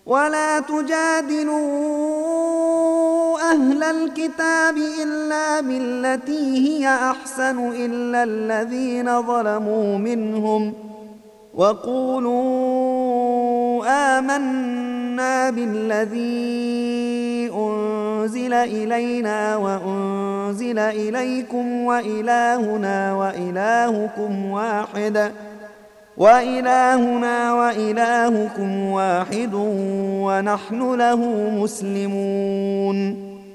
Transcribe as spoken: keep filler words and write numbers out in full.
ولا تجادلوا أهل الكتاب إلا بالتي هي أحسن إلا الذين ظلموا منهم وقولوا آمنا بالذي أنزل إلينا وأنزل إليكم وإلهنا وإلهكم واحد وإلهنا وإلهكم واحد ونحن له مسلمون